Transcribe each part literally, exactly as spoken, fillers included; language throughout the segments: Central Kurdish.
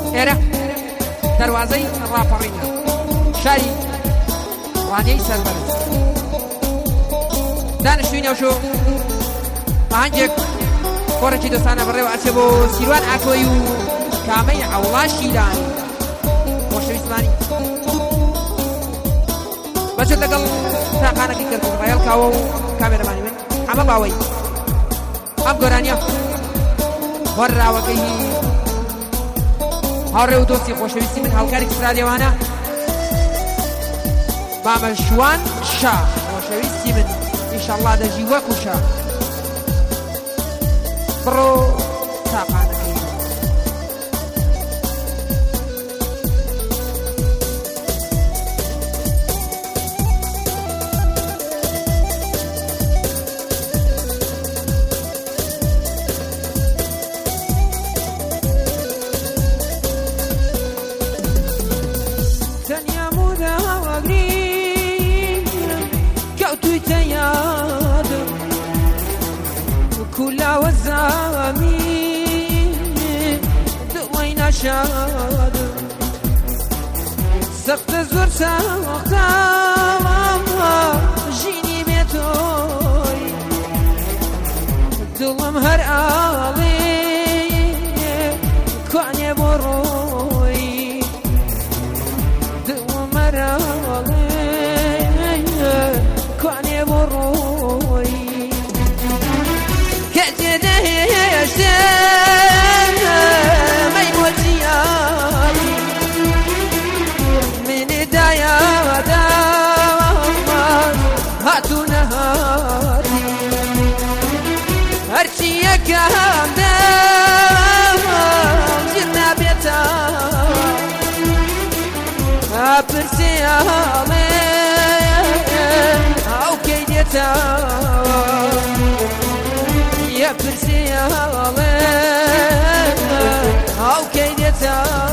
ئێرە دەواازەی ڕاپەڕینە شاری ڕانیەی سەربەرز دانیشتووی نەوشۆ ئاهەنگێک کۆڕێکی دۆستانە بەڕێوە ئەچێ بۆ سیروان ئاکۆی و کامەی عەوڵاشی دانی خۆشەویستمانی بەچێت لەگەڵ تاقانەکەی کردن ڕایەڵ کاوە و کامێرەمانی من ئەمە باوەی ئەم گۆرانیە وەرراوەکەی هاوڕێ و دۆستی خۆشەویستی من هاوکاری ئیسرائیلێوانە مامەشوان شا خۆشەویستی من ئینشەڵڵا دەژی وەکو شا بڕۆ تاقانەکەی كلا والزامي دوينا شاد سقط زور سقط جيني بيتوي دلم هر آلي كوني بروي دلم هر آلي كوني بروي ما يموتي من دايا هاتو نهاري هرشي يكام دام جرنا بيتا برسي علي او كيديتا يا برسي علي او كيديتا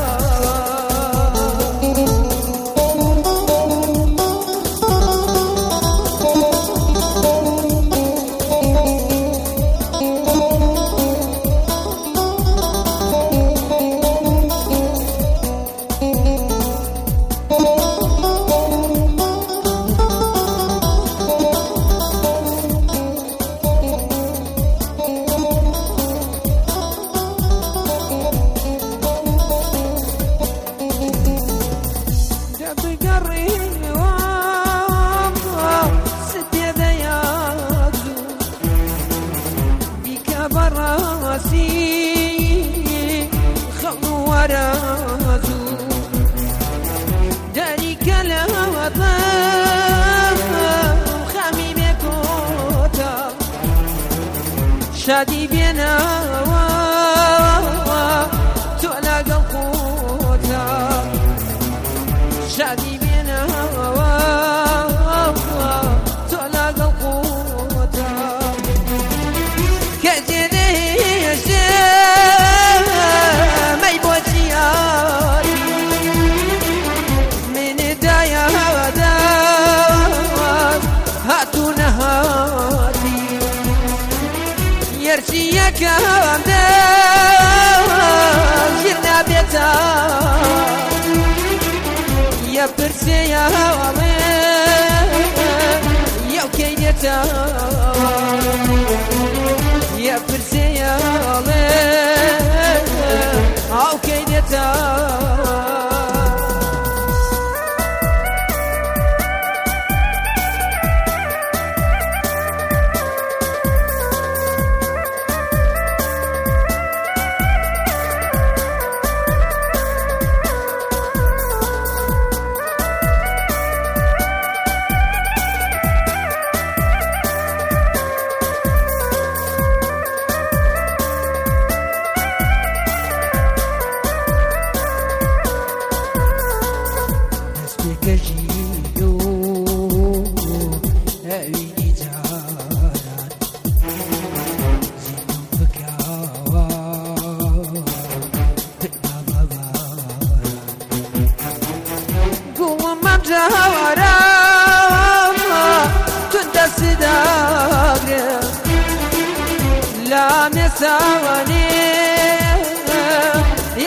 شادي بينا تلاقى القوتا شادي بينا تلاقى القوتا كجدي ما يبوتي من دايا هاتو نهاري يرشي يكام دام جرنا بيتا يا برسي يا علي يا وكيدتا يا برسي يا علي او كيدتا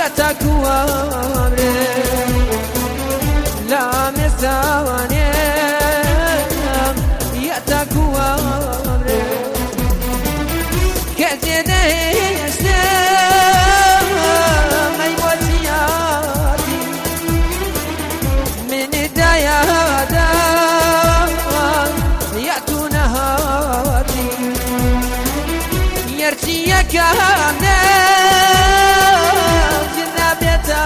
تكوى لا مساواني يا تكوى كذا يسلم أي وجياتي من دايادا يأتون هاتي يرجي كامنا جنابتا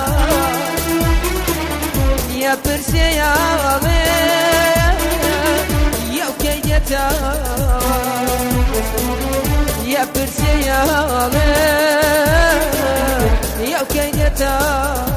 يا برسي يا غالي يا وكيتا يا برسي يا غالي يا وكيتا